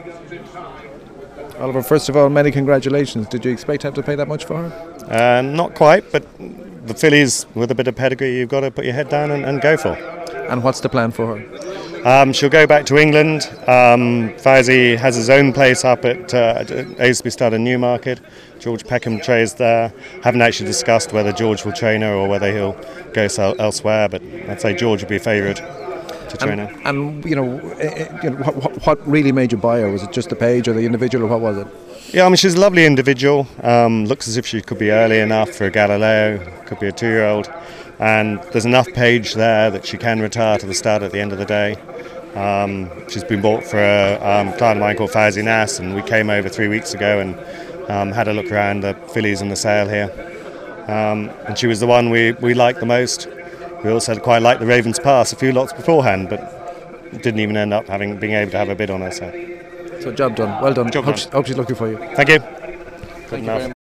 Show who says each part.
Speaker 1: Oliver, first of all, many congratulations. Did you expect to have to pay that much for her?
Speaker 2: Not quite, but the fillies with a bit of pedigree, you've got to put your head down and go for.
Speaker 1: And what's the plan for her?
Speaker 2: She'll go back to England. Fauzi has his own place up at Aylesbury Stud in Newmarket. George Peckham trains there. Haven't actually discussed whether George will train her or whether he'll go elsewhere, but I'd say George would be favoured to train her.
Speaker 1: And what really made you buy her? Was it just the page or the individual, or what was it?
Speaker 2: Yeah, I mean, she's a lovely individual. Looks as if she could be early enough for a Galileo. Could be a 2-year-old. And there's enough page there that she can retire to the stud at the end of the day. She's been bought for a client of mine called Fauzi Nass, and we came over 3 weeks ago and had a look around the fillies and the sale here. And she was the one we liked the most. We also quite liked the Ravens Pass a few lots beforehand, but didn't even end up being able to have a bid on her. So
Speaker 1: job done. Well done.
Speaker 2: Job done.
Speaker 1: Hope she's looking for you.
Speaker 2: Thank you.
Speaker 1: Thank you very much.